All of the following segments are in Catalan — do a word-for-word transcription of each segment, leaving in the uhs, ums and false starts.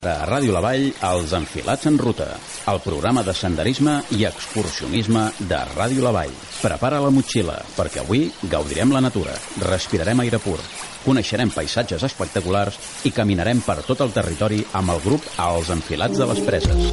A Ràdio La Vall, Els Enfilats en Ruta, el programa de senderisme i excursionisme de Ràdio La Vall. Prepara la motxilla, perquè avui gaudirem la natura, respirarem aire pur, coneixerem paisatges espectaculars i caminarem per tot el territori amb el grup Els Enfilats de les Preses.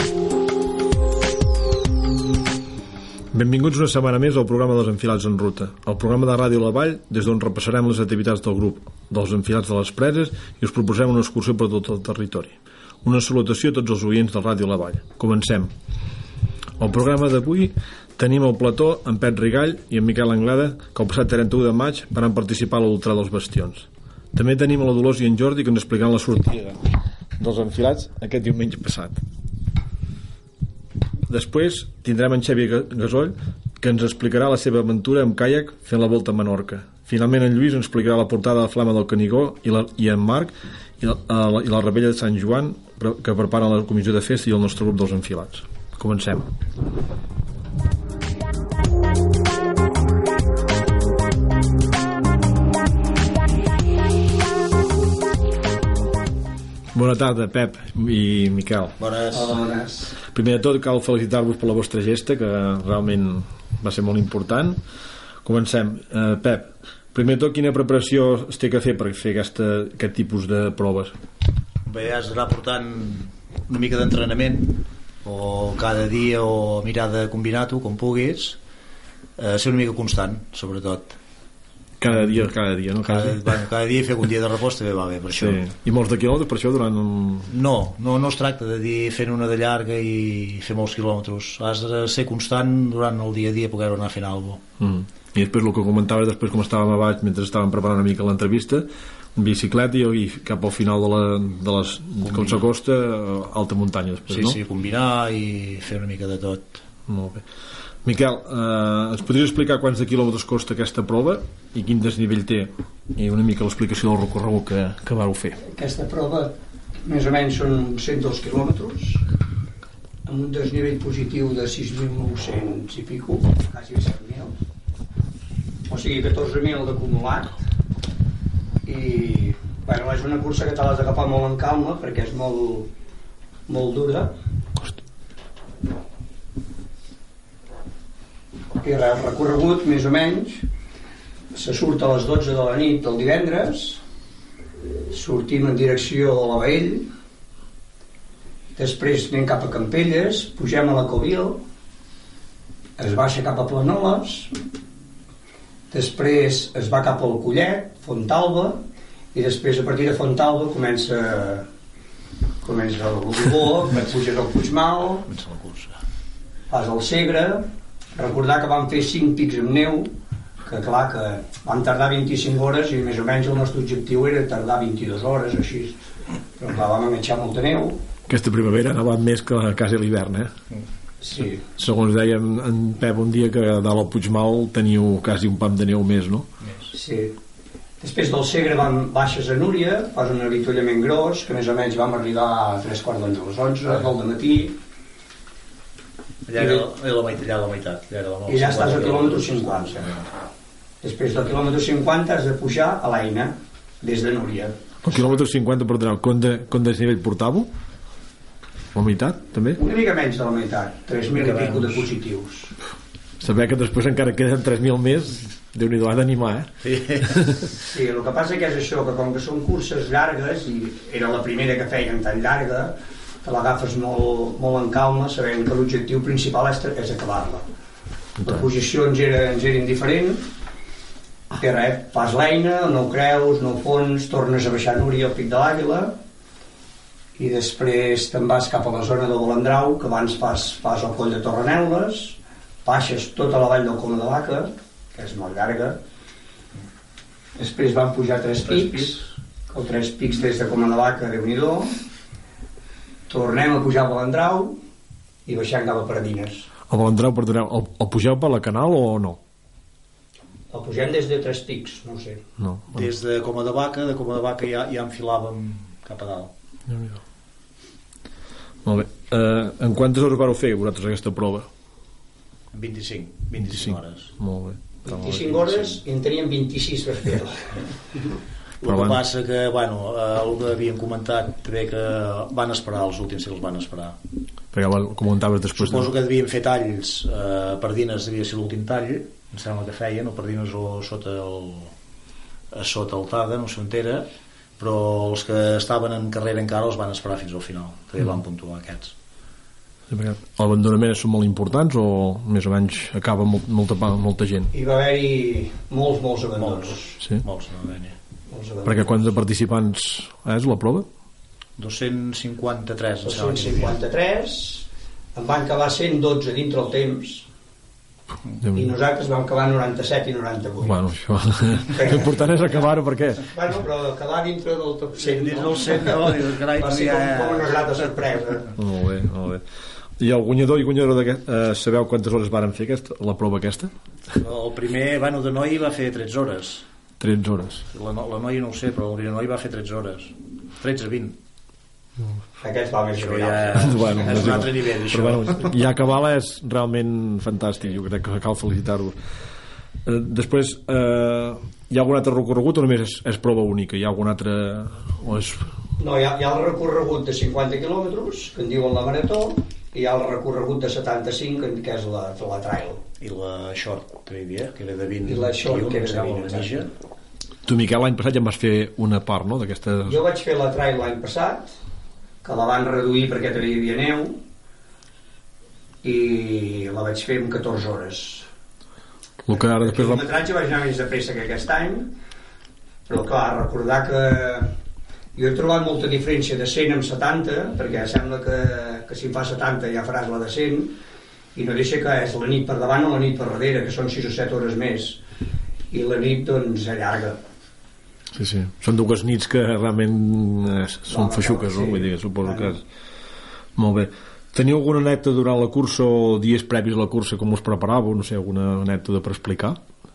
Benvinguts una setmana més al programa dels Enfilats en Ruta, el programa de Ràdio La Vall, des d'on repassarem les activitats del grup dels Enfilats de les Preses i us proposem una excursió per tot el territori. Una salutació a tots els oients de Ràdio La Vall. Comencem. Al programa d'avui tenim al plató en Pep Rigall i en Miquel Anglada, que el passat trenta-u de maig van participar a l'Ultrà dels Bastions. També tenim a la Dolors i en Jordi, que ens explicaran la sortida dels Enfilats aquest diumenge passat. Després tindrem en Xavi Gasoll, que ens explicarà la seva aventura amb caiac fent la volta a Menorca. Finalment en Lluís ens explicarà la portada de Flama del Canigó i, la, i en Marc i la, la, i la Rebella de Sant Joan, que prepara la comissió de festa i el nostre grup dels Enfilats. Comencem. Bona tarda, Pep i Miquel. Bones. Hola, bones. Primer de tot, cal felicitar-vos per la vostra gesta, que realment va ser molt important. Comencem. Uh, Pep, primer de tot, quina preparació es té que fer per fer aquesta, aquest tipus de proves? Bé, has d'anar portant una mica d'entrenament, o cada dia, o mirar de combinar-ho, com puguis. Uh, ser una mica constant, sobretot. Cada dia, cada dia, no? Cada, bueno, cada dia fer un dia de repòs també va bé, per això. Sí. I molts de quilòmetres per això durant un... No, no, no es tracta de dir fent una de llarga i fer molts quilòmetres. Has de ser constant durant el dia a dia, poder anar fent alguna cosa. Mm. I després el que comentaves, després com estàvem a baix mentre estàvem preparant una mica l'entrevista, bicicleta i, i cap al final de, la, de les... Combinar. Com s'acosta, alta muntanya després, sí, no? Sí, sí, combinar i fer una mica de tot. Molt bé. Miquel, eh, ens podries explicar quants de quilòmetres costa aquesta prova i quin desnivell té, i una mica l'explicació del recorregut que, que vareu fer? Aquesta prova més o menys són cent dos quilòmetres amb un desnivell positiu de sis mil nou-cents i pico, quasi set mil, o sigui catorze mil d'acumulat. I bueno, és una cursa que te l'has d'agafar molt en calma perquè és molt, molt dura. I res, recorregut més o menys se surt a les dotze de la nit del divendres, sortim en direcció a la Baell, després anem cap a Campelles, pugem a la Covil, es baixa cap a Planoles, després es va cap al Collet, Fontalba, i després a partir de Fontalba comença comença el Bolibó, puges al Puigmal, fas el Segre. Recordar que vam fer cinc pics amb neu, que clar que vam tardar vint-i-cinc hores i més o menys el nostre objectiu era tardar vint-i-dues hores, així, però clar, vam enganxar molta neu. Aquesta primavera ha nevat més que quasi l'hivern, eh? Sí. Segons deia en Pep un dia que dalt al Puigmal teniu quasi un pam de neu més, no? Sí. Després del Segre vam baixes a Núria, fas un avituallament gros, que més o menys vam arribar a tres quarts d'onze, a les onze del dematí. Allà era la meitat, allà la meitat. I ja estàs al quilòmetre cinquanta. Després del quilòmetre cinquanta has de pujar a l'Eina, des de Núria. El quilòmetre cinquanta, perdoneu, com de, com desnivell portàveu? La meitat, també? Una mica menys de la meitat, tres mil i pico de positius. Saber que després encara queden tres mil més, Déu-n'hi-do, ha d'animar, eh? Sí. Sí, el que passa que és això, que com que són curses llargues, i era la primera que feien tan llarga, te l'agafes molt, molt en calma, sabent que l'objectiu principal és, és acabar-la. La posició ens era, ens era indiferent, i res, fas l'Eina, no ho creus, no ho fons, tornes a baixar a Núria al Pic de l'Àguila, i després te'n vas cap a la zona del Balandrau, que abans fas, fas el coll de Torreneules, baixes tota la vall del Coma de Vaca, que és molt llarga, després van pujar tres pics, o tres pics des de Coma de Vaca, Déu-n'hi-do, tornem a pujar al Balandrau i baixant cap a Pardines. El Balandrau, perdoneu, el, el pugeu per la Canal o no? El pugem des de tres pics, no ho sé. No, bueno. Des de Coma de Vaca, de Coma de Vaca ja, ja enfilàvem cap a dalt. Molt bé. Uh, en quantes hores vareu fer vosaltres aquesta prova? vint-i-cinc, vint-i-cinc hores. Molt bé. vint-i-cinc hores i en teníem vint-i-sis per fer-la. El que passa que, bueno, el que havíem comentat també que van esperar, els últims sí els van esperar. Perquè el comentaves després. Suposo que devien fer talls, eh, Pardines devia ser l'últim tall, em sembla que feien, o Pardines o sota el, a sota Altada, no sé on era, però els que estaven en carrera encara els van esperar fins al final, també mm. van puntuar aquests. Sí, l'abandonament són molt importants o més o menys acaba molt, molta, molta gent? Hi va haver-hi molts, molts abandons. Molts, sí? molts no va haver-hi. Perquè quants de participants és la prova? dos-cents cinquanta-tres dos-cents cinquanta-tres, en van acabar cent dotze dintre el temps i nosaltres vam acabar noranta-set i noranta-vuit. Bueno, això l'important és acabar-ho, per què? Bueno, però acabar dintre del top cent, dins del cent, no? Va ser com, com una grata sorpresa. Molt bé, molt bé. I el guanyador i guanyadora d'aquest, eh, sabeu quantes hores varen fer aquesta, la prova aquesta? El primer, bueno, de noi va fer tretze hores. tretze hores. La, no, la noia no ho sé, però el noi va fer tretze hores. tretze vint. Aquest va més això ja bueno, és un altre nivell, això. Però, bueno, ja acabar-la és realment fantàstic, jo crec que cal felicitar-ho. Eh, després, eh, hi ha algun altre recorregut o només és, és prova única? Hi ha algun altre... O és... No, hi ha, hi ha el recorregut de cinquanta quilòmetres, que en diuen la marató, i hi ha el recorregut de setanta-cinc, que és la, la trail. I la short, que hi havia, que era de vint. I la short, que era de vint. Tu, Miquel, l'any passat ja em vas fer una part, no?, d'aquesta... Jo vaig fer la trail l'any passat, que la van reduir perquè també hi havia neu, i la vaig fer en catorze hores. El que ara després... El quilometratge vaig anar més de pressa que aquest any, però clar, recordar que jo he trobat molta diferència de cent amb setanta, perquè sembla que, que si en fa setanta ja faràs la de cent, i no deixa que és la nit per davant o la nit per darrere, que són sis o set hores més, i la nit doncs allarga. Sí, sí, són dues nits que realment eh, són no, feixuques, no? Sí. Vull dir, suposo bueno. que és... Molt bé. Teniu alguna anècdota durant la cursa o dies previs a la cursa, com us preparàveu? No sé, alguna anècdota per explicar?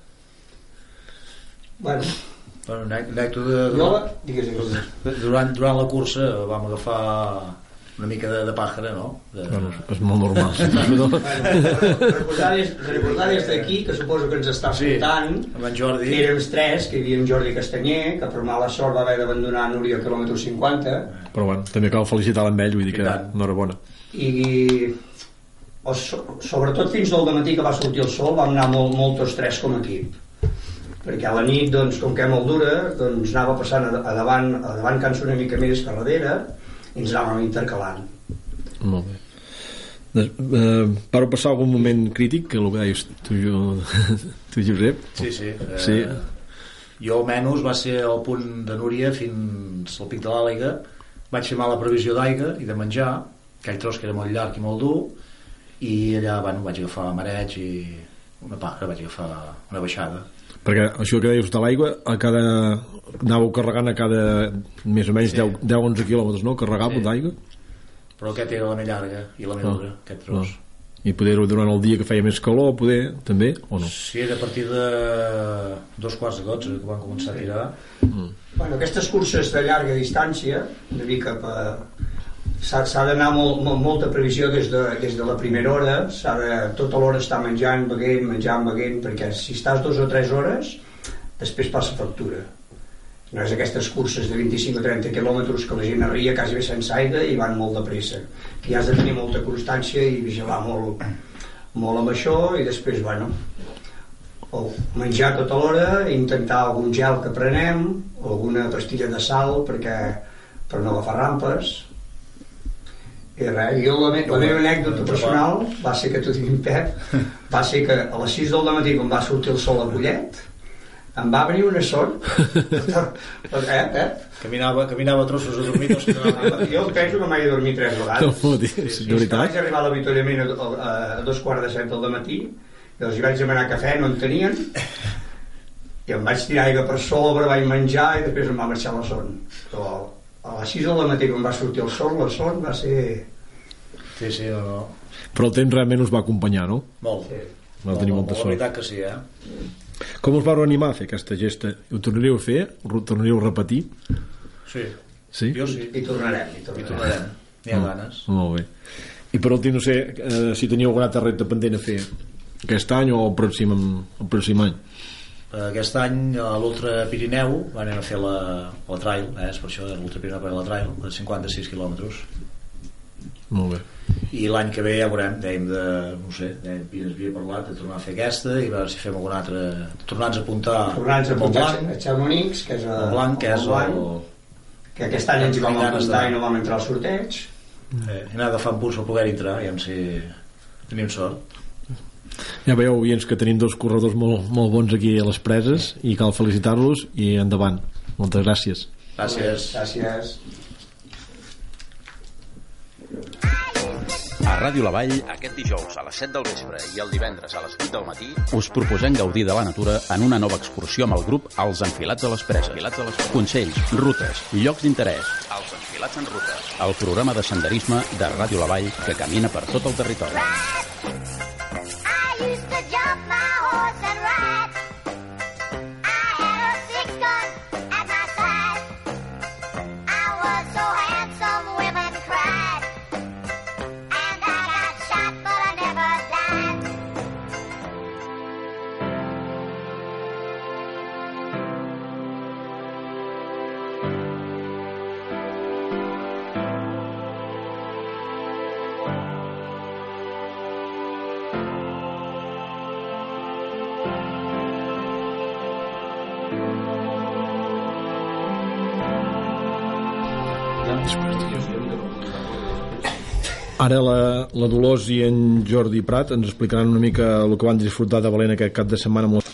Bueno, bueno anècdota... Jo, digues, digues. Durant, durant la cursa vam agafar una mica de, de pàjara, no? De... Bueno, és molt normal. Sí. Bueno, recordar des, recordar des d'aquí, que suposo que ens està escoltant, sí, amb en Jordi. Érem tres, que hi havia en Jordi Castanyer, que per mala sort va haver d'abandonar Núria al quilòmetre cinquanta. Però bueno, també cal felicitar amb ell, vull dir que enhorabona. I o, so, sobretot fins al dematí que va sortir el sol vam anar molt, molts tres com a equip, perquè a la nit, doncs, com que és molt dura, doncs anava passant a, a davant, a davant cansa una mica més que a darrere, i ens anàvem intercalant. Molt bé. Des, eh, Vau passar algun moment crític, que el que deies tu, jo, tu Josep? Sí, sí. Eh, sí. Jo almenys va ser al punt de Núria fins al pic de l'Àliga. Vaig fer mala previsió d'aigua i de menjar, aquell tros que era molt llarg i molt dur, i allà, bueno, vaig agafar mareig i una paja, vaig agafar una baixada. Perquè això que deies de l'aigua, a cada... anàveu carregant a cada més o menys sí. deu onze quilòmetres, no? Carregàveu sí. d'aigua? Però aquest era la més llarga i la més dura, no. aquest tros. No. I poder-ho durant el dia que feia més calor, poder, també, o no? Sí, era a partir de dos quarts de dotze que van començar a tirar. Mm. Bueno, aquestes curses de llarga distància, una mica per... s'ha, s'ha d'anar molt, molt, molta previsió des de, des de la primera hora, s'ha de tota l'hora estar menjant, beguent, menjant, beguent, perquè si estàs dues o tres hores, després passa factura. No és aquestes curses de vint-i-cinc o trenta quilòmetres que la gent arria quasi bé sense aigua i van molt de pressa. Aquí has de tenir molta constància i vigilar molt, molt amb això, i després, bueno, menjar tota l'hora, intentar algun gel que prenem, alguna pastilla de sal perquè per no agafar rampes. I res, jo la, me la meva anècdota personal va ser que t'ho digui en Pep, va ser que a les sis del matí quan va sortir el sol a Collet em va venir una son eh, Pep? Caminava, caminava trossos a dormir dos jo penso que mai he dormit tres vegades no, sí, sí, sí. Vaig arribar a l'avituallament a, a, a dos quarts de set del matí i els hi vaig demanar cafè, no en tenien i em vaig tirar aigua per sobre, vaig menjar i després em va marxar la son. Però a les sis del matí quan va sortir el sol, la son va ser... Sí, sí, no, no. Però el temps realment us va acompanyar, no? Molt. Sí. Va tenir molta molt, sort. La veritat que sí, eh? Com us vau animar a fer aquesta gesta? Ho tornaríeu a fer? Ho tornaríeu a repetir? Sí. Sí? Jo sí. I tornarem. I tornarem. I tornarem. N'hi ha ganes. Molt bé. I per últim, no sé eh, si teniu algun altre repte pendent a fer aquest any o el pròxim, el pròxim any. Aquest any a l'Ultra Pirineu van anar a fer la, la trail, eh? És per això l'Ultra Pirineu per la trail de cinquanta-sis quilòmetres. Molt bé. I l'any que ve ja veurem, dèiem de, no sé, dèiem, es havia parlat de tornar a fer aquesta i a veure si fem algun altre, tornar-nos a apuntar tornar-nos a apuntar a Chamonix, que és el, el blanc, que és el, el, que aquest any ens hi vam apuntar i no vam entrar al sorteig. Eh, he anat agafant punts per poder entrar, ja si tenim sort. Ja veieu, oients, que tenim dos corredors molt, molt bons aquí a les Preses i cal felicitar-los i endavant. Moltes gràcies. Gràcies. Gràcies. A Ràdio La Vall, aquest dijous a les set del vespre i el divendres a les vuit del matí, us proposem gaudir de la natura en una nova excursió amb el grup Els Enfilats a les Preses. Consells, rutes, llocs d'interès. Els Enfilats en Ruta, el programa de senderisme de Ràdio La Vall que camina per tot el territori. Ara la, la Dolors i en Jordi Prat ens explicaran una mica el que van disfrutar de valent aquest cap de setmana. Molt...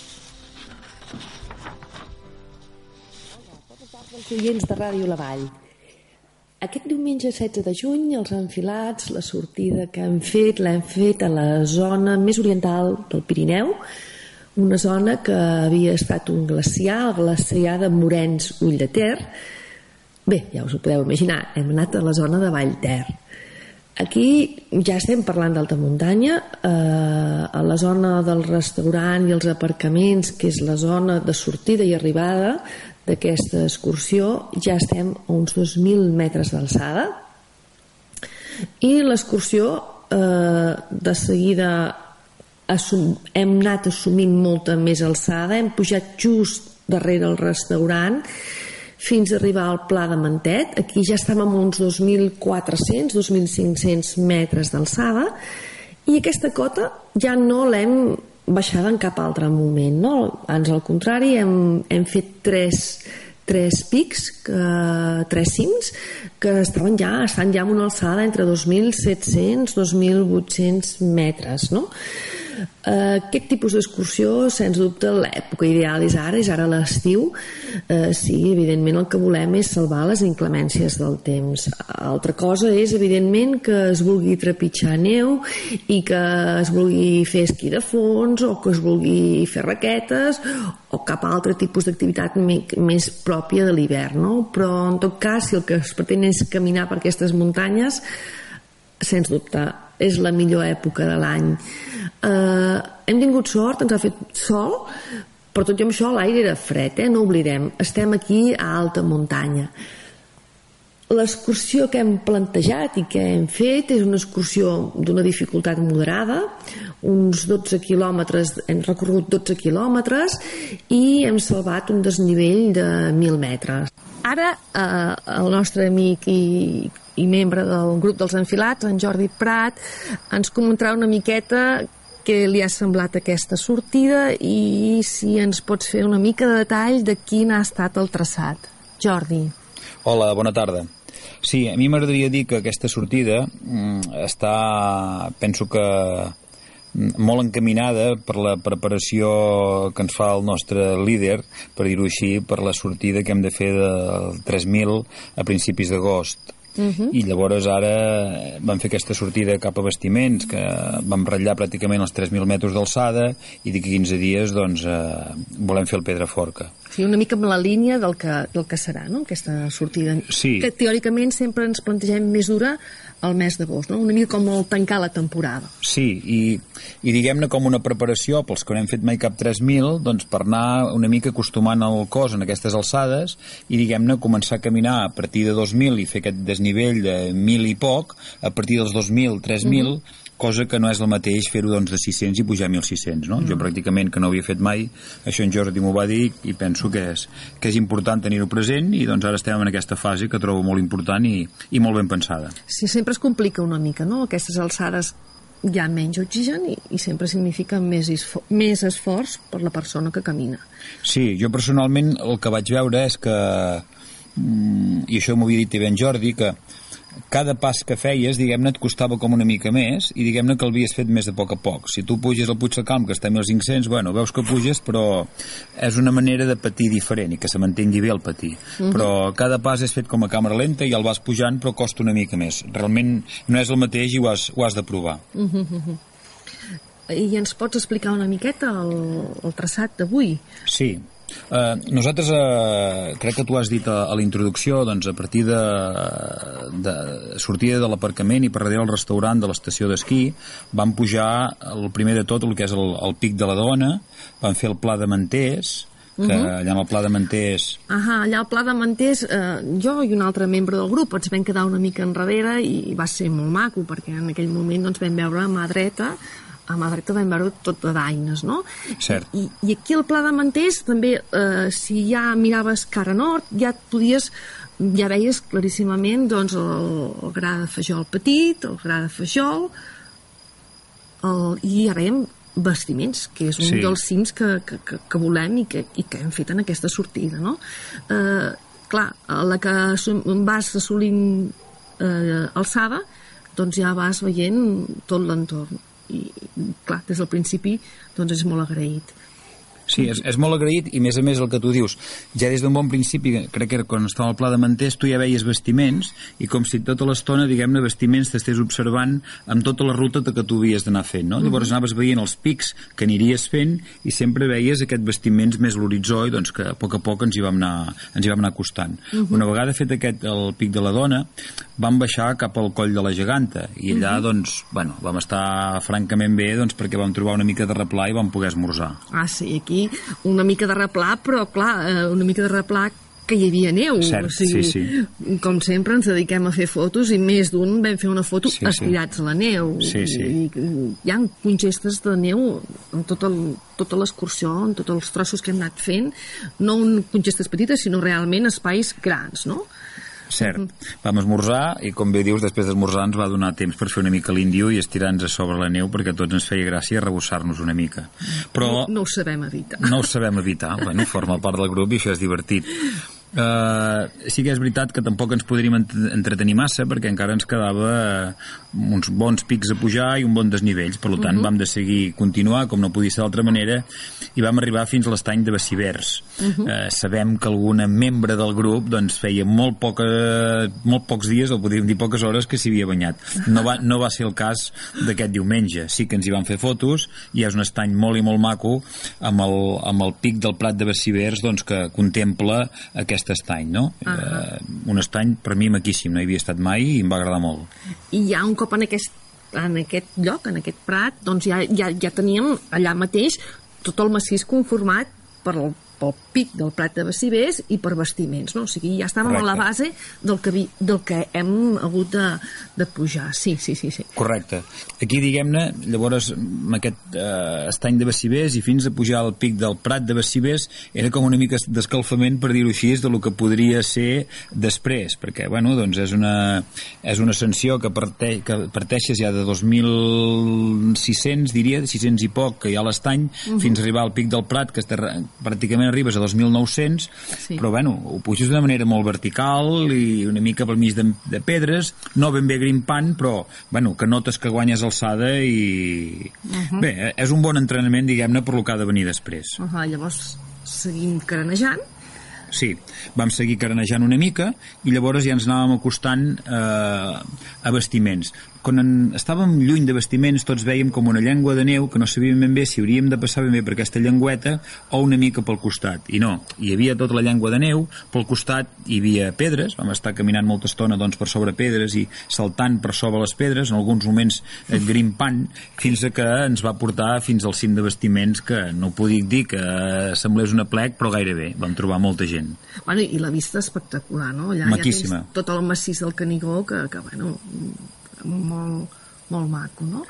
Els oients de Ràdio La Vall. Aquest diumenge setze de juny, els enfilats, la sortida que hem fet, l'hem fet a la zona més oriental del Pirineu, una zona que havia estat un glaciar, el glaciar de Morens Ull de Ter. Bé, ja us ho podeu imaginar, hem anat a la zona de Vallter. Aquí ja estem parlant d'alta muntanya, eh, a la zona del restaurant i els aparcaments, que és la zona de sortida i arribada d'aquesta excursió, ja estem a uns dos mil metres d'alçada. I l'excursió, eh, de seguida assum, hem anat assumint molta més alçada, hem pujat just darrere el restaurant, fins a arribar al Pla de Mantet. Aquí ja estàvem a uns dos mil quatre-cents, dos mil cinc-cents metres d'alçada, i aquesta cota ja no l'hem baixada en cap altre moment, no? Ans al contrari, hem, hem fet tres, tres pics, que, tres cims, que estaven ja, estan ja en una alçada entre dos mil set-cents i dos mil vuit-cents metres, no? Uh, aquest tipus d'excursió, sens dubte, l'època ideal és ara, és ara l'estiu. Uh, sí, evidentment el que volem és salvar les inclemències del temps. Altra cosa és, evidentment, que es vulgui trepitjar neu i que es vulgui fer esquí de fons o que es vulgui fer raquetes o cap altre tipus d'activitat més pròpia de l'hivern, no? Però, en tot cas, si el que es pretén és caminar per aquestes muntanyes, sens dubte, és la millor època de l'any. Uh, hem tingut sort, ens ha fet sol, però tot i amb això l'aire era fred, eh? No oblidem, estem aquí a alta muntanya. L'excursió que hem plantejat i que hem fet és una excursió d'una dificultat moderada, uns dotze quilòmetres, hem recorregut dotze quilòmetres i hem salvat un desnivell de mil metres. Ara eh, el nostre amic i, i membre del grup dels enfilats, en Jordi Prat, ens comentarà una miqueta què li ha semblat aquesta sortida i si ens pots fer una mica de detall de quin ha estat el traçat. Jordi. Hola, bona tarda. Sí, a mi m'agradaria dir que aquesta sortida està, penso que molt encaminada per la preparació que ens fa el nostre líder, per dir-ho així, per la sortida que hem de fer del tres mil a principis d'agost. Uh-huh. I llavors ara vam fer aquesta sortida cap a Bastiments, que vam ratllar pràcticament els tres mil metres d'alçada, i d'aquí quinze dies doncs, eh, volem fer el Pedraforca. Sí, una mica amb la línia del que, del que serà, no?, aquesta sortida. Sí. Que teòricament sempre ens plantegem més dura al mes d'agost, no? Una mica com el tancar la temporada. Sí, i, i diguem-ne com una preparació pels que no hem fet mai cap tres mil, doncs per anar una mica acostumant el cos en aquestes alçades i diguem-ne començar a caminar a partir de dos mil i fer aquest desnivell de mil i poc, a partir dels dos mil, tres mil, uh-huh. cosa que no és el mateix fer-ho doncs, de sis-cents i pujar a mil sis-cents, no? Mm. Jo pràcticament, que no ho havia fet mai, això en Jordi m'ho va dir i penso que és, que és important tenir-ho present, i doncs ara estem en aquesta fase que trobo molt important i, i molt ben pensada. Sí, sempre es complica una mica, no? Aquestes alçades hi ha menys oxigen i, i sempre significa més, esfor més esforç per la persona que camina. Sí, jo personalment el que vaig veure és que, i això m'ho havia dit també en Jordi, que cada pas que feies, diguem-ne, et costava com una mica més i diguem-ne que l'havies fet més de poc a poc. Si tu puges al Puig de Calm, que està a mil cinc-cents, bueno, veus que puges, però és una manera de patir diferent i que se mantengui bé el patir. Uh-huh. Però cada pas és fet com a càmera lenta i el vas pujant, però costa una mica més. Realment no és el mateix i ho has, ho has de provar. Uh-huh, uh-huh. I ens pots explicar una miqueta el, el traçat d'avui? Sí. Uh, nosaltres, uh, crec que tu has dit a, a la introducció, doncs a partir de, de sortida de l'aparcament i per darrere el restaurant de l'estació d'esquí vam pujar el primer de tot el que és el, el Pic de la Dona, vam fer el Pla de Manters, que uh-huh. allà en el Pla de Manters... Ahà, allà al Pla de Manters, eh, jo i un altre membre del grup ens vam quedar una mica enrere i va ser molt maco, perquè en aquell moment doncs, vam veure a mà dreta a mà dreta vam veure tot de daines, no? Cert. I, i aquí al Pla de Manters també, eh, si ja miraves cara nord, ja et podies, ja veies claríssimament doncs, el, el gra de Fajol petit, el gra de Fajol, el, i ja veiem Bastiments, que és un sí. dels cims que, que, que, que volem i que, i que hem fet en aquesta sortida, no? Eh, clar, a la que vas assolint eh, alçada, doncs ja vas veient tot l'entorn. I, clar, des del principi doncs és molt agraït. Sí, és, és molt agraït i més a més el que tu dius, ja des d'un bon principi, crec que era quan estava al Pla de Manters, tu ja veies bastiments i com si tota l'estona, diguem-ne, bastiments t'estés observant amb tota la ruta que tu havies d'anar fent, no? Uh-huh. Llavors anaves veient els pics que aniries fent i sempre veies aquests bastiments més l'horitzó i doncs que a poc a poc ens hi vam anar, ens hi vam anar acostant. Uh-huh. Una vegada fet aquest, el Pic de la Dona, vam baixar cap al Coll de la Geganta i allà, uh-huh. doncs, bueno, vam estar francament bé doncs perquè vam trobar una mica de replà i vam poder esmorzar. Ah, sí, aquí una mica de replà, però clar, una mica de replà que hi havia neu. Cert, o sigui, sí, sí. Com sempre ens dediquem a fer fotos i més d'un vam fer una foto sí, estirats sí. a la neu. Sí, sí. I, i hi ha congestes de neu en tot el, tota l'excursió, en tots els trossos que hem anat fent, no en congestes petites, sinó realment espais grans, no? Cert. Vam esmorzar i, com bé dius, després d'esmorzar ens va donar temps per fer una mica l'índio i estirar-nos a sobre la neu perquè a tots ens feia gràcia rebossar-nos una mica. Però no, no ho sabem evitar. No ho sabem evitar. Bueno, forma part del grup i això és divertit. Uh, sí que és veritat que tampoc ens podríem entretenir massa perquè encara ens quedava uns bons pics a pujar i un bon desnivells, per tant uh-huh. vam de seguir continuar com no podia ser d'altra manera i vam arribar fins a l'estany de Bacivers. uh-huh. uh, sabem que alguna membre del grup doncs feia molt, poca, molt pocs dies, o podríem dir poques hores, que s'hi havia banyat. No va, no va ser el cas d'aquest diumenge. Sí que ens hi van fer fotos i és un estany molt i molt maco amb el, amb el pic del Prat de Bacivers doncs, que contempla aquest estany, no? Uh-huh. Uh, un estany per mi maquíssim, no hi havia estat mai i em va agradar molt. I ja un cop en aquest, en aquest lloc, en aquest prat, doncs ja, ja, ja teníem allà mateix tot el massís conformat per el, pel pic del Prat de Bacivers i per bastiments, no? O sigui, ja estàvem Correcte. A la base del que, vi, del que hem hagut de, de pujar. Sí, sí, sí, sí. Correcte. Aquí, diguem-ne, llavors, amb aquest eh, estany de Bacivers i fins a pujar al pic del Prat de Bacivers era com una mica d'escalfament, per dir-ho així, de lo que podria ser després, perquè, bueno, doncs és una, és una ascensió que, parte, que parteixes ja de dos mil sis-cents, diria, sis-cents i poc, que hi ha l'estany, uh-huh. fins a arribar al pic del Prat, que està, pràcticament arribes a dos mil nou-cents, sí. però bueno, ho puges d'una manera molt vertical i una mica pel mig de, de pedres, no ben bé grimpant, però bueno, que notes que guanyes alçada i... Uh-huh. Bé, és un bon entrenament, diguem-ne, per lo que ha de venir després. Uh-huh. Llavors seguim carenejant. Sí, vam seguir carenejant una mica i llavors ja ens anàvem acostant eh, a bastiments. Quan en, estàvem lluny de bastiments tots veiem com una llengua de neu que no sabíem ben bé si hauríem de passar ben bé per aquesta llengüeta o una mica pel costat. I no, hi havia tota la llengua de neu, pel costat hi havia pedres, vam estar caminant molta estona doncs, per sobre pedres i saltant per sobre les pedres, en alguns moments eh, grimpant, fins a que ens va portar fins al cim de bastiments que no puc dir que semblés una plec, però gairebé, vam trobar molta gent. Bueno, i la vista espectacular, no? Allà Maquíssima. Ja tens tot el massís del Canigó que, que bueno, molt, molt maco, no?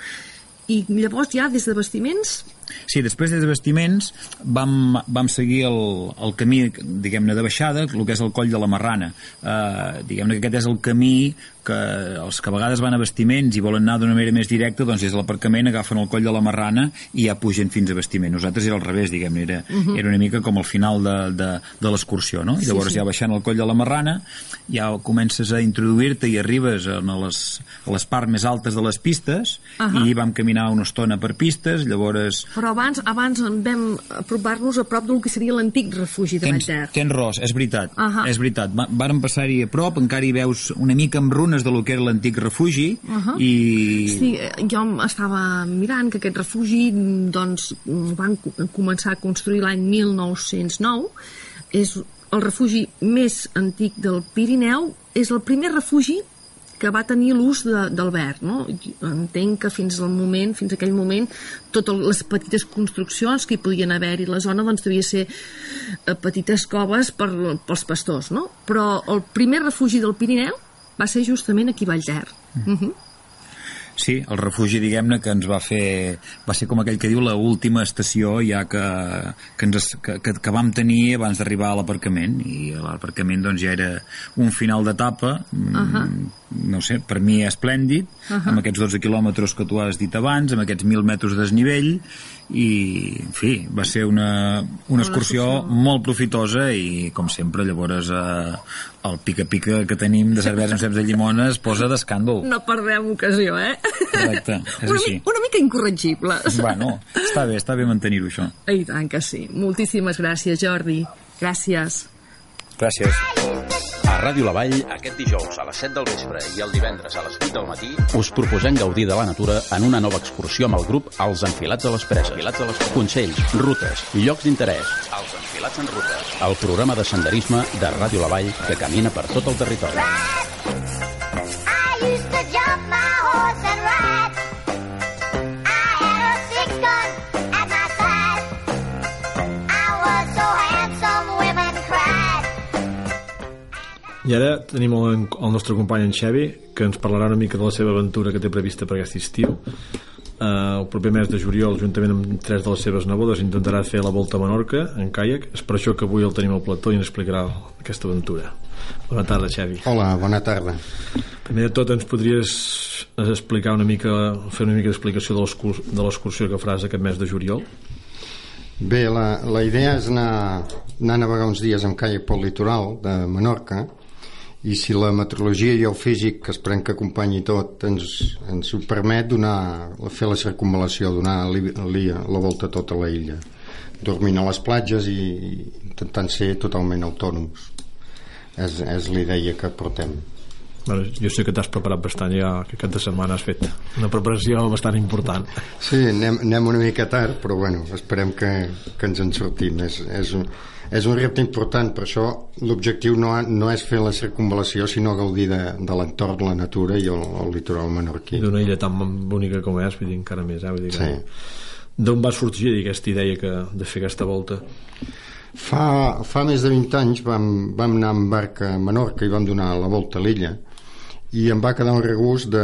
I llavors ja des de vestiments... Sí, després de vestiments vam, vam seguir el, el camí, diguem-ne, de baixada, el que és el coll de la Marrana. Eh, diguem-ne que aquest és el camí que els que a vegades van a vestiments i volen anar d'una manera més directa, doncs des de l'aparcament agafen el coll de la Marrana i ja pugen fins a vestiment. Nosaltres era al revés, diguem-ne, era, uh-huh. era una mica com al final de, de, de l'excursió, no? I llavors sí, sí. ja baixant el coll de la Marrana ja comences a introduir-te i arribes a les, a les parts més altes de les pistes, uh-huh. i vam caminar una estona per pistes, llavors... Però abans, abans vam apropar-nos a prop del que seria l'antic refugi de Vallter. Tens ros, és veritat, uh-huh. és veritat. Vàrem passar-hi a prop, encara hi veus una mica amb runes de lo que era l'antic refugi, uh-huh. i... Sí, jo estava mirant que aquest refugi, doncs, van començar a construir l'any mil nou-cents nou, és el refugi més antic del Pirineu, és el primer refugi que va tenir l'ús d'Albert, no? Entenc que fins al moment, fins a aquell moment, totes les petites construccions que hi podien haver-hi a la zona, doncs devia ser petites coves per, pels pastors, no? Però el primer refugi del Pirineu va ser justament aquí a Vallter. Mm. Uh-huh. Sí, el refugi, diguem-ne, que ens va fer... Va ser com aquell que diu l'última estació ja que, que, ens, que, que vam tenir abans d'arribar a l'aparcament. I l'aparcament doncs ja era un final d'etapa, uh-huh. no sé, per mi esplèndid, uh-huh. amb aquests dotze quilòmetres que tu has dit abans, amb aquests mil metres de desnivell, i, en fi, va ser una, una excursió molt profitosa i, com sempre, llavors eh, el pica-pica que tenim de cervesa amb ceps de llimona es posa d'escàndol. No perdem ocasió, eh? Correcte, és una, així. Una mica incorregible. Bueno, està bé, està bé mantenir-ho, això. I tant que sí. Moltíssimes gràcies, Jordi. Gràcies. Gràcies. A Ràdio La Vall, aquest dijous a les set del vespre i el divendres a les vuit del matí, us proposem gaudir de la natura en una nova excursió amb el grup Els Enfilats a les Preses. Enfilats a les Preses. Consells, rutes, llocs d'interès. Els Enfilats en Ruta. El programa de senderisme de Ràdio La Vall que camina per tot el territori. I ara tenim el, el nostre company en Xavi, que ens parlarà una mica de la seva aventura que té prevista per aquest estiu. Uh, el proper mes de juliol, juntament amb tres de les seves nebodes, intentarà fer la volta a Menorca en caiac. És per això que avui el tenim al plató i ens explicarà aquesta aventura. Bona tarda, Xavi. Hola, bona tarda. Primer de tot, ens podries explicar una mica, fer una mica d'explicació de l'excursió que faràs aquest mes de juliol? Bé, la, la idea és anar, anar a navegar uns dies amb caiac pel litoral de Menorca, i si la meteorologia i el físic, que esperem que acompanyi tot, ens, ens ho permet, donar, fer la circunvalació, donar li, li, la volta a tota la illa, dormint a les platges i, i intentant ser totalment autònoms. És, és l'idea que portem. Bueno, jo sé que t'has preparat bastant ja, que aquesta setmana has fet una preparació bastant important. Sí, anem, anem una mica tard, però bueno, esperem que, que ens en sortim. És, és, un, és un repte important, per això l'objectiu no, no és fer la circunvalació, sinó gaudir de, de l'entorn, la natura i el, el litoral menorquí. D'una illa tan bonica com és, vull dir, encara més, eh? Vull dir que... Sí. D'on va sorgir aquesta idea que, de fer aquesta volta? Fa, fa més de vint anys vam, vam anar amb barca a Menorca i vam donar la volta a l'illa, i em va quedar un regust de,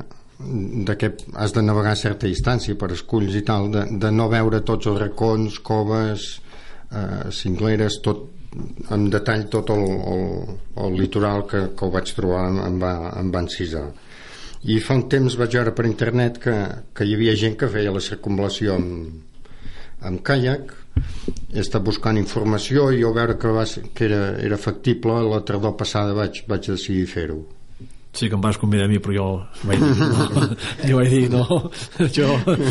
de que has de navegar a certa distància per esculls i tal, de, de no veure tots els racons, coves, eh, cingleres, tot en detall, tot el, el, el litoral que, que ho vaig trobar em va, em va encisar. I fa un temps vaig veure per internet que, que hi havia gent que feia la circunvalació amb, amb caiac. He estat buscant informació i jo veure que, va, que era, era factible, la tardor passada vaig, vaig decidir fer-ho. Sí, que em vas convidar a mi, però jo vaig dir no. Jo vaig dir no. Jo...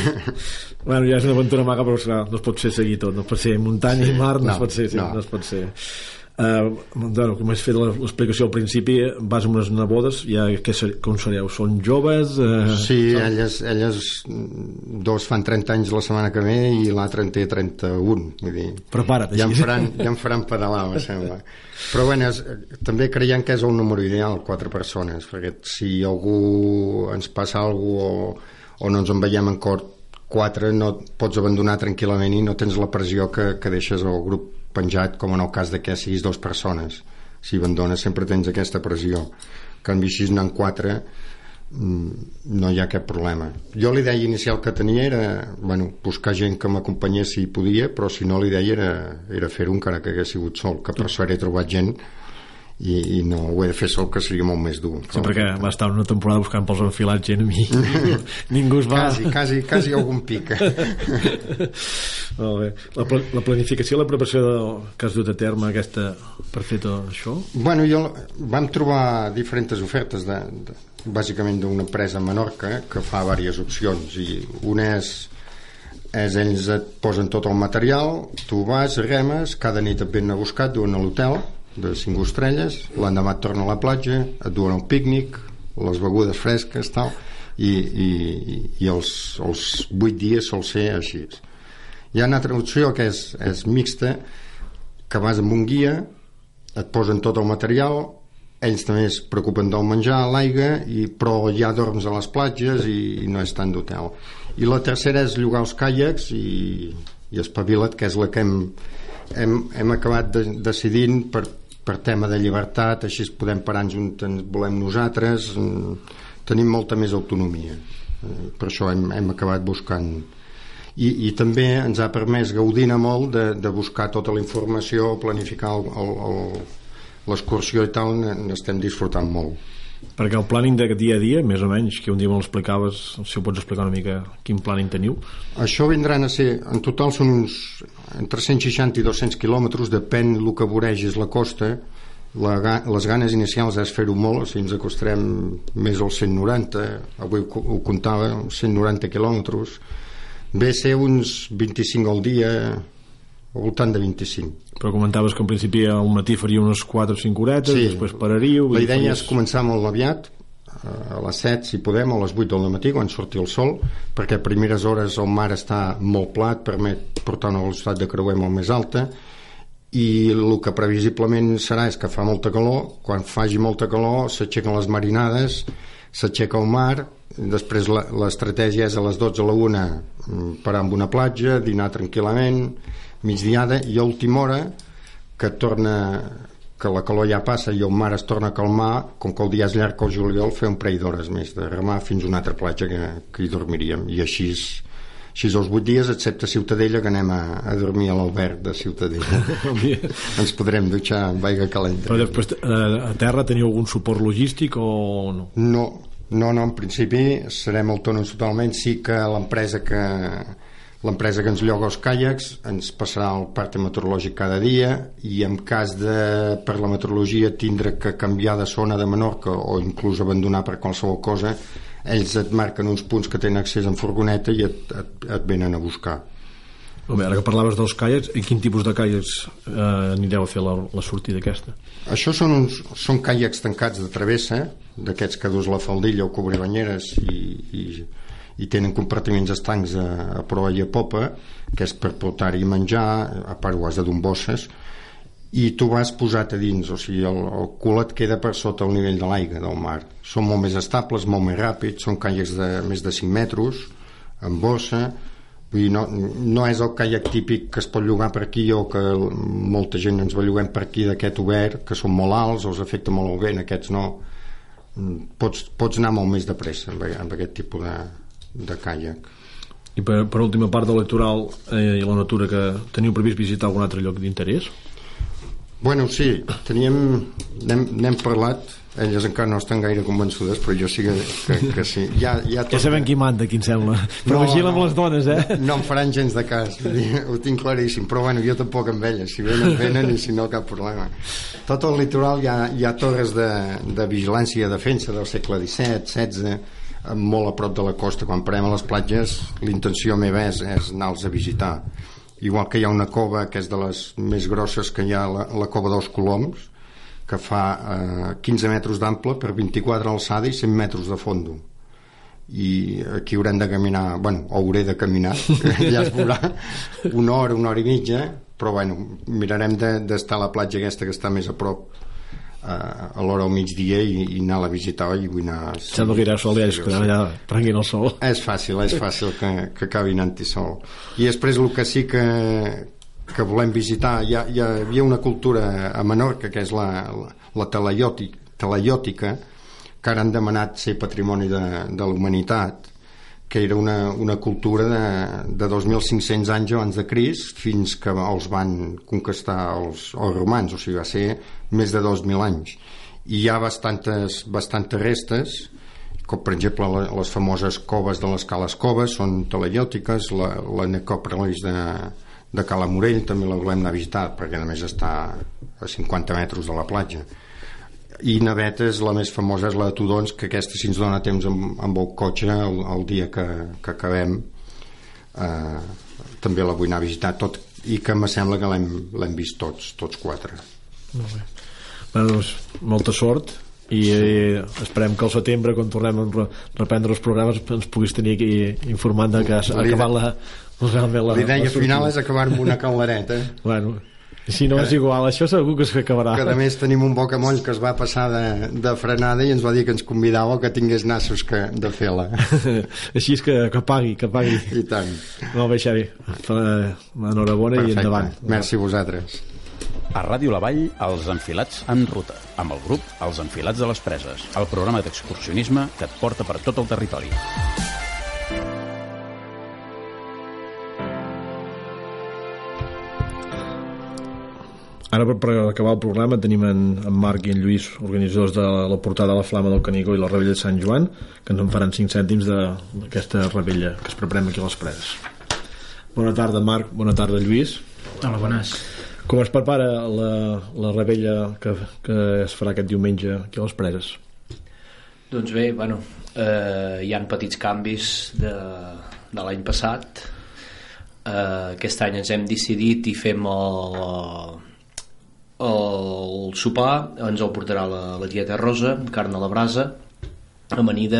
Bueno, ja és una aventura maca, però no es pot ser seguir tot. No es pot ser muntanya sí, i mar, no, no es pot ser. Sí, no. no es pot ser. Uh, bueno, com has fet l'explicació al principi, vas amb unes nebodes, ja, què, com sereu? Són joves? Uh, sí, són... elles, elles dos fan trenta anys la setmana que ve i l'altre en té trenta-un, vull dir, prepara't, ja em faran, ja em faran pedalar, me sembla. Però bueno, és, també creiem que és el número ideal, quatre persones, perquè si algú ens passa alguna cosa o, o no ens en veiem en cort, quatre no pots abandonar tranquil·lament i no tens la pressió que, que deixes el grup penjat, com en el cas de que siguis dues persones. Si abandones sempre tens aquesta pressió. En canvi, si anant quatre, no hi ha cap problema. Jo la idea inicial que tenia era, bueno, buscar gent que m'acompanyés si podia, però si no, la idea era, era fer-ho encara que hagués sigut sol, que per sort he trobat gent i, i no ho he de fer sol, que seria molt més dur. Sí, perquè va estar una temporada buscant pels enfilats gent i ningú es va... Quasi, quasi, quasi algun pica. Molt bé. La, pl la planificació, la preparació de, que has dut a terme aquesta, per fer tot això? Bueno, jo vam trobar diferents ofertes de, de, bàsicament d'una empresa a Menorca que fa diverses opcions, i una és és ells et posen tot el material, tu vas, remes, cada nit et venen a buscar, et duen a l'hotel de cinc estrelles, l'endemà et torna a la platja, et duen al pícnic, les begudes fresques, tal, i, i, i els, els vuit dies sol ser així. Hi ha una altra opció que és, és mixta, que vas amb un guia, et posen tot el material, ells també es preocupen del menjar, l'aigua, però ja dorms a les platges i, i no és tant d'hotel. I la tercera és llogar els caiacs i, i espavila't, que és la que hem, hem, hem acabat de, decidint per, per tema de llibertat, així podem parar-nos on ens volem nosaltres, tenim molta més autonomia, per això hem, hem acabat buscant. I, i també ens ha permès gaudir molt de, de buscar tota la informació, planificar el, el, el, l'excursió i tal, n'estem disfrutant molt. Perquè el planning de dia a dia, més o menys, que un dia me l'explicaves, si ho pots explicar una mica quin planning teniu? Això vindran a ser, en total són uns entre cent seixanta i dos-cents quilòmetres, depèn el que voregis la costa. La, les ganes inicials és fer-ho molt, o sigui, ens acostarem més als cent noranta, avui ho, ho comptava, cent noranta quilòmetres, ve a ser uns vint-i-cinc al dia, al voltant de vint-i-cinc. Però comentaves que en principi al matí faria unes quatre o cinc horetes, sí. Després pararíeu... La idea faries... és començar molt aviat, a les set si podem, o a les vuit del matí quan surti el sol, perquè a primeres hores el mar està molt plat, permet portar una velocitat de creuer molt més alta, i el que previsiblement serà és que fa molta calor, quan faci molta calor s'aixequen les marinades, s'aixeca el mar, després l'estratègia és a les dotze a la una parar en una platja, dinar tranquil·lament, migdiada, i a última hora que torna, que la calor ja passa i el mar es torna a calmar, com que el dia és llarg al juliol, fer un parell d'hores més de remar fins a una altra platja que, que hi dormiríem, i així així els vuit dies, excepte Ciutadella, que anem a, a dormir a l'alberg de Ciutadella. Ens podrem dutxar amb aigua calenta. Però després a terra teniu algun suport logístic o no? No, no, no, en principi serem autònoms totalment. Sí que l'empresa que l'empresa que ens lloga els caiacs ens passarà el parte meteorològic cada dia, i en cas de, per la meteorologia, tindre que canviar de zona de Menorca o inclús abandonar per qualsevol cosa, ells et marquen uns punts que tenen accés en furgoneta i et, et, et venen a buscar. Home, ara que parlaves dels caiacs, i quin tipus de caiacs eh, anireu a fer la, la sortida aquesta? Això són, uns, són caiacs tancats de travessa, d'aquests que dus la faldilla o cobrebanyeres i, i i tenen compartiments estancs a, a proa i a popa, que és per portar-hi menjar, a part ho has de dur bosses, i tu vas posat a dins, o sigui, el, el cul et queda per sota el nivell de l'aigua del mar. Són molt més estables, molt més ràpids, són caiacs de més de cinc metres, amb bossa, vull dir, no, no és el caiac típic que es pot llogar per aquí, o que molta gent ens va lloguem per aquí d'aquest obert, que són molt alts, o els afecta molt el vent, aquests no. Pots, pots anar molt més de pressa amb, amb aquest tipus de de caiac. I per, per última part del litoral eh, i la natura, que teniu previst visitar algun altre lloc d'interès? Bueno, sí, teníem n'hem, n'hem parlat, elles encara no estan gaire convençudes, però jo sí que, que, que sí. Ja, ja, tot... ja sabem qui manda, qui em sembla, però no, vigila amb no, les dones, eh? No em faran gens de cas, ho tinc claríssim, però bueno, jo tampoc amb elles, si venen, venen, i si no, cap problema. Tot el litoral hi ha, hi ha torres de, de vigilància i defensa del segle disset, setze, molt a prop de la costa. Quan parem a les platges, l'intenció meva és, és anar-los a visitar, igual que hi ha una cova que és de les més grosses que hi ha, la, la cova dels Coloms, que fa eh, quinze metres d'ample per vint-i-quatre d'alçada i cent metres de fondo, i aquí haurem de caminar, bueno, hauré de caminar ja es veurà, una hora, una hora i mitja, però bueno, mirarem d'estar a la platja aquesta que està més a prop a l'hora al migdia, i, i anar a la visitar, i vull anar... Sembla que irà sol, ja és que allà prenguin el sol. És fàcil, és fàcil que, que acabi anant-hi sol. I després el que sí que, que volem visitar, hi, ha, hi havia una cultura a Menorca, que és la, la, la talaiòtica, que ara han demanat ser patrimoni de, de la humanitat, que era una, una cultura de, de dos mil cinc-cents anys abans de Crist fins que els van conquistar els, els romans, o sigui, va ser més de dos mil anys. I hi ha bastantes, bastantes restes, com per exemple les famoses coves de les Cales Coves, són talaiòtiques, la, la necròpolis de, de Cala Morell també la volem anar a visitar, perquè a més està a cinquanta metres de la platja. I navetes, la més famosa és la de Tudons, que aquesta, si ens dona temps amb, amb el cotxe el, el dia que, que acabem, eh, també la vull anar a visitar tot, i que em sembla que l'hem vist tots, tots quatre. Molt bé. Bueno, doncs, molta sort, i eh, esperem que al setembre, quan tornem a reprendre els programes, ens puguis tenir aquí informant de que has acabat la, realment la... L'idea final és acabar amb una caldereta. Bueno, si no és igual, això segur que s'acabarà. Que a més tenim un bocamoll que es va passar de, de frenada i ens va dir que ens convidava que tingués nassos que, de fer-la. Així és que, que pagui, que pagui. I tant. Molt bé, Xavi. Enhorabona. Perfecte. I endavant. Merci a vosaltres. A Ràdio La Vall, els enfilats en ruta, amb el grup Els Enfilats de les Preses, el programa d'excursionisme que et porta per tot el territori. Ara, per acabar el programa, tenim en, en Marc i en Lluís, organitzadors de la portada de la Flama del Canigó i la Rebella de Sant Joan, que ens en faran cinc cèntims d'aquesta rebella que es preparem aquí a les Preses. Bona tarda, Marc. Bona tarda, Lluís. Hola, bones. Com es prepara la, la rebella que, que es farà aquest diumenge aquí a les Preses? Doncs bé, bueno, eh, hi han petits canvis de, de l'any passat. Eh, aquest any ens hem decidit i fem el... el sopar ens el portarà la, la tieta Rosa, carn a la brasa, amanida,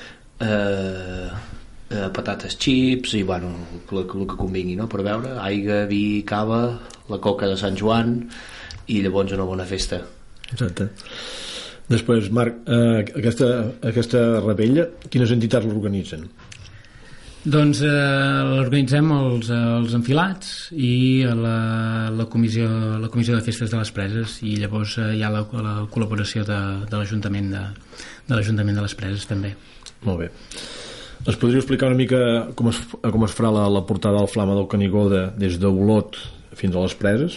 eh, eh, patates xips i bueno, el, el que convingui, no? Per veure, aigua, vi, cava, la coca de Sant Joan i llavors una bona festa. Exacte. Després, Marc, eh, aquesta, aquesta rebella, quines entitats l'organitzen? Doncs eh, l'organitzem els, els enfilats i la, la, comissió, la comissió de festes de les Preses, i llavors eh, hi ha la, la col·laboració de, de l'Ajuntament de, de l'Ajuntament de les Preses també. Molt bé. Ens podríeu explicar una mica com es, com es farà la, la portada del Flama del Canigó de, des d'Olot fins a les Preses?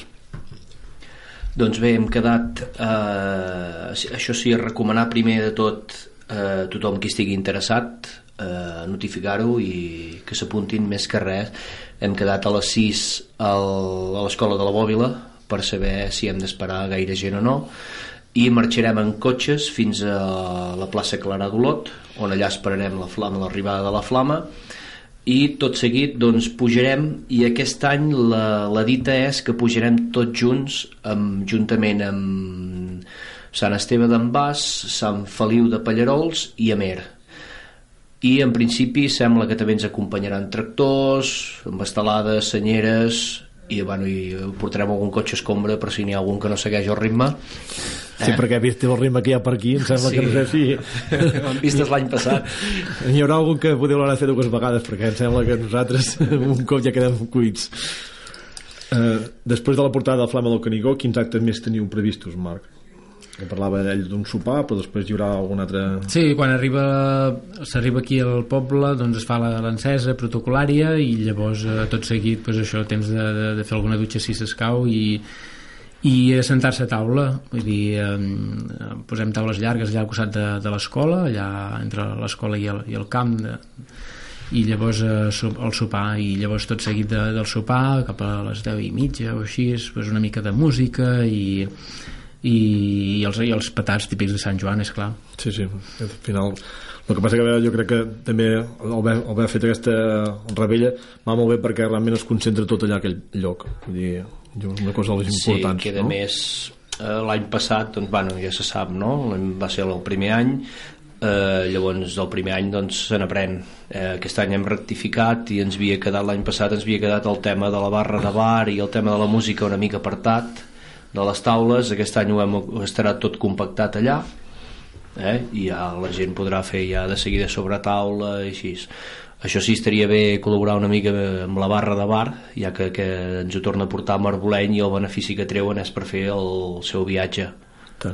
Doncs bé, hem quedat eh, això sí, recomanar primer de tot eh, tothom qui estigui interessat, Eh, notificar-ho i que s'apuntin. Més que res hem quedat a les sis al, a l'escola de la Bòbila per saber si hem d'esperar gaire gent o no, i marxarem en cotxes fins a la plaça Clarà d'Olot, on allà esperarem la flama, l'arribada de la flama, i tot seguit doncs pujarem, i aquest any la, la dita és que pujarem tots junts amb, juntament amb Sant Esteve d'en Bas, Sant Feliu de Pallarols i Amer. I en principi sembla que també ens acompanyaran tractors, amb estelades, senyeres, i, bueno, i portarem algun cotxe escombra per si n'hi ha algun que no segueix el ritme. Sí, eh? Perquè vist el ritme que hi ha per aquí, em sembla sí. Que no sé si... Ho hem vist l'any passat. Hi haurà algun que podeu anar a fer dues vegades, perquè em sembla que nosaltres un cop ja quedem cuits. Uh, després de la portada de Flama del Canigó, quins actes més teniu previstos, Marc? Que parlava ell d'un sopar, però després hi haurà algun altre... Sí, quan arriba s'arriba aquí al poble, doncs es fa l'encesa protocolària i llavors eh, tot seguit pues, això, temps de, de, de fer alguna dutxa si s'escau i, i sentar-se a taula, vull dir eh, posem taules llargues allà al costat de, de l'escola, allà entre l'escola i, el, i el camp de, i llavors eh, el sopar, i llavors tot seguit de, del sopar cap a les deu i mitja o així, pues, una mica de música i i els, i els petards típics de Sant Joan, és clar. Sí, sí, al final el que passa que jo crec que també el haver, el haver fet aquesta rebella va molt bé perquè realment es concentra tot allà aquell lloc, vull dir, una cosa de les importants. Sí, queda no? més eh, l'any passat, doncs, bueno, ja se sap, no? Va ser el primer any, eh, llavors el primer any doncs se n'aprèn. Eh, aquest any hem rectificat i ens havia quedat, l'any passat ens havia quedat el tema de la barra de bar i el tema de la música una mica apartat de les taules. Aquest any ho hem, estarà tot compactat allà, eh? I ja la gent podrà fer ja de seguida sobre taula i així. Això sí, estaria bé col·laborar una mica amb la barra de bar, ja que, que ens ho torna a portar a Marboleny i el benefici que treuen és per fer el seu viatge. Tant.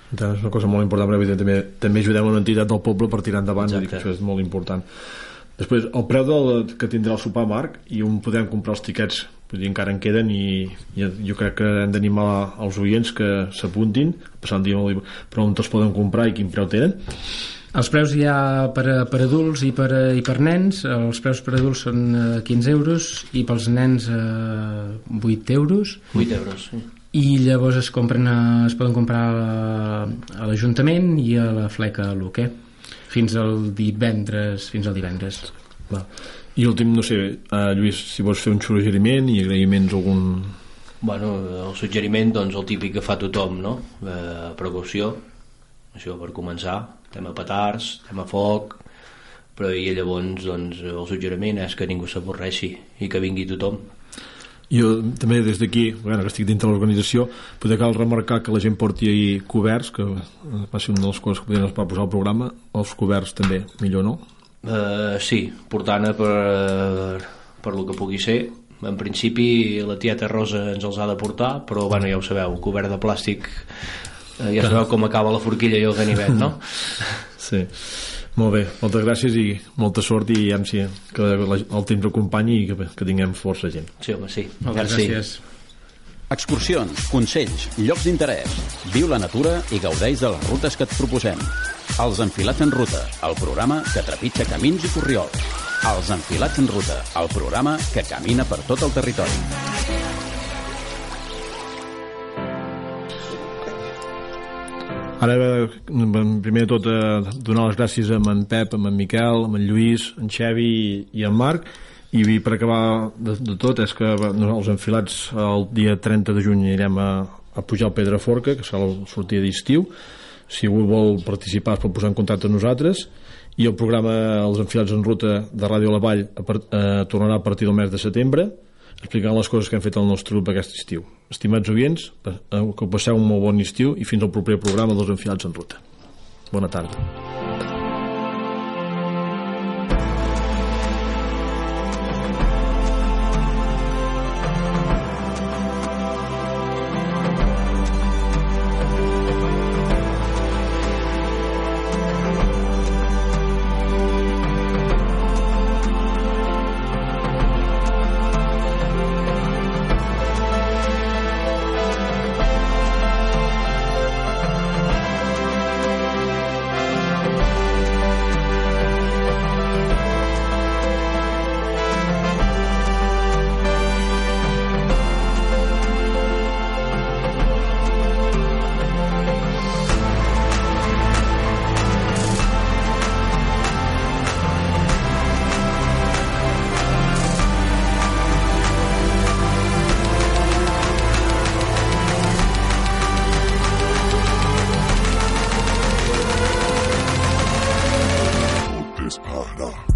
És una cosa molt important, perquè també, també ajudem una entitat del poble per tirar endavant, vull dir que això és molt important. Després, el preu del, que tindrà el sopar, Marc, i on podem comprar els tiquets, vull dir, encara en queden, i, i jo crec que hem d'animar els oients que s'apuntin, passar un dia molt... Però on els poden comprar i quin preu tenen? Els preus hi ha per, per adults i per, i per nens. Els preus per adults són quinze euros i pels nens vuit euros. vuit euros, sí. I llavors es, compren a, es poden comprar a, a l'Ajuntament i a la Fleca Luque fins al divendres fins al divendres. Va. I últim, no sé, uh, Lluís, si vols fer un suggeriment i agraïments a algun... Bueno, el suggeriment, doncs, el típic que fa tothom, no? Eh, precaució, això per començar, tema petards, tema foc, però i llavors, doncs, el suggeriment és que ningú s'avorreixi i que vingui tothom. Jo també des d'aquí, bueno, que estic dintre l'organització, poder cal remarcar que la gent porti ahir coberts, que va ser una de les coses que podien posar al programa, els coberts també, millor no? Uh, sí, portant per, per lo que pugui ser. En principi la tieta Rosa ens els ha de portar, però bueno, ja ho sabeu, cobert de plàstic, uh, ja sabeu com acaba la forquilla i el ganivet, no? Sí. Molt bé, moltes gràcies i molta sort, i ja si que el temps acompanyi i que, que tinguem força gent. Sí, home, sí. Moltes Merci. gràcies. Excursions, consells, llocs d'interès. Viu la natura i gaudeix de les rutes que et proposem. Els Enfilats en Ruta, el programa que trepitja camins i corriols. Els Enfilats en Ruta, el programa que camina per tot el territori. Ara, primer de tot, eh, donar les gràcies a en Pep, a en Miquel, a en Lluís, en Xevi i, i en Marc, i per acabar de, de tot és que els Enfilats el dia trenta de juny anirem a, a pujar al Pedraforca, que serà la sortida d'estiu. Si algú vol participar es pot posar en contacte amb nosaltres, i el programa Els Enfilats en Ruta de Ràdio La Vall a part, eh, tornarà a partir del mes de setembre, explicant les coses que hem fet al nostre grup aquest estiu. Estimats oients, que passeu un molt bon estiu i fins al proper programa dels Enfilats en Ruta. Bona tarda. Para